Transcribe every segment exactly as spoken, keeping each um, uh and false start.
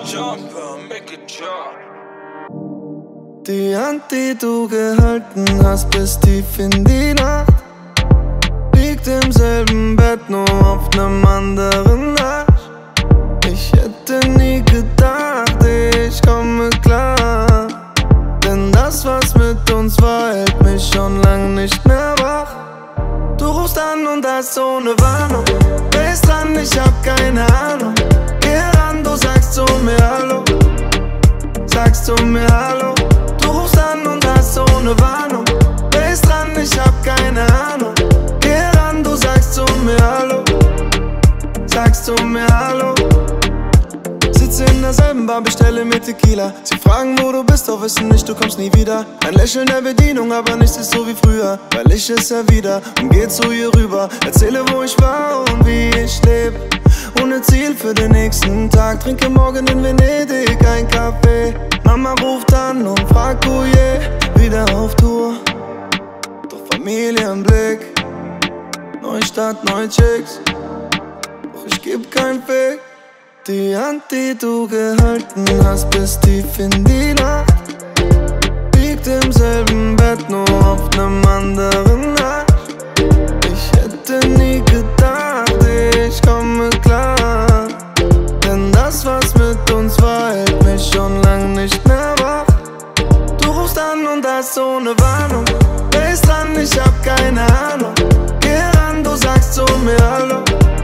Die Hand, die du gehalten hast bis tief in die Nacht, liegt im selben Bett, nur auf nem anderen Arsch. Ich hätte nie gedacht, ich komme klar, denn das, was mit uns war, hält mich schon lang nicht mehr wach. Du rufst an und das ohne Warnung, bist dran, ich hab keine Ahnung. Geh ran, du sagst zu mir Hallo, sagst zu mir Hallo. Du rufst an und das ohne Warnung, bist dran, ich hab keine Ahnung. Geh ran, du sagst zu mir Hallo, sagst zu mir Hallo. Sitze in derselben Bar, bestelle mir Tequila. Sie fragen, wo du bist, doch wissen nicht, du kommst nie wieder. Ein Lächeln der Bedienung, aber nichts ist so wie früher, weil ich es erwider und geh zu ihr rüber. Erzähle, wo ich war und wie ich lebe, ohne Ziel für den nächsten Tag. Trinke morgen in Venedig ein Kaffee. Mama ruft an und fragt, oh je, wieder auf Tour. Doch Familie im Blick, Neustadt, neue Chicks, doch ich geb kein Fick. Die Hand, die du gehalten hast bis tief in die Nacht, liegt im selben Bett, nur auf nem anderen Arsch. Ich hätte nie gedacht, ich komme klar, denn das, was mit uns war, hält mich schon lang nicht mehr wach. Du rufst an und das ohne Warnung, bist dran, ich hab keine Ahnung. Geh ran, du sagst zu mir Hallo,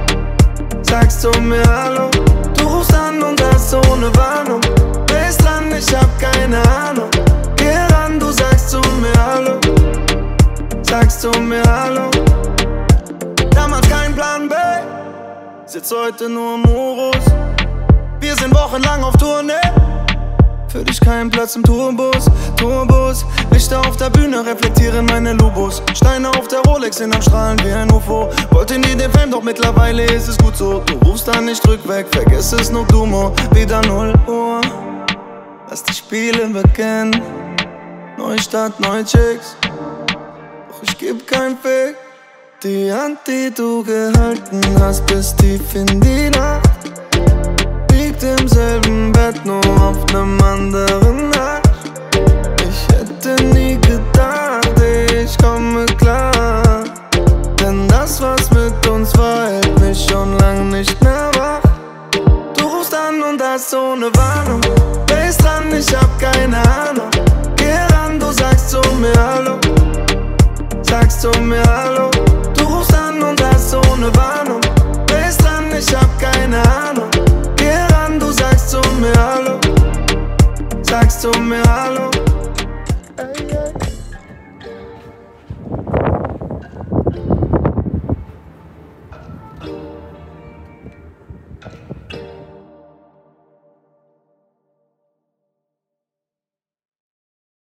sagst zu mir Hallo. Du rufst an und das ohne Warnung, bist dran, ich hab keine Ahnung. Geh ran, du sagst zu mir Hallo, sagst zu mir Hallo. Damals kein Plan B, sitz heute nur im Urus. Wir sind wochenlang auf Tournee, für dich kein Platz im Tourbus. Tourbus, Lichter auf der Bühne reflektieren meine Lubos. Steine auf der Rolex sind am Strahlen wie ein U F O. Wollte nie den Fame, doch mittlerweile ist es gut so. Du rufst an, ich drück weg, vergiss es nur Dumo. Wieder null Uhr, lass die Spiele beginnen. Neustadt, neue Chicks, doch ich geb kein Fick. Die Hand, die du gehalten hast bis tief in die Nacht, liegt im selben Bett, nur auf nem anderen Arsch. Ich hätte nie gedacht, ich komme klar, denn das, was mit uns war, hält mich schon lang nicht mehr wach. Du rufst an und das ohne Warnung, bist dran, ich hab keine Ahnung. Geh ran, du sagst zu mir Hallo, sagst zu mir Hallo. Du rufst an und das ohne Warnung, bist dran, ich hab keine Ahnung. Geh ran, du sagst zu mir Hallo, sagst zu mir Hallo.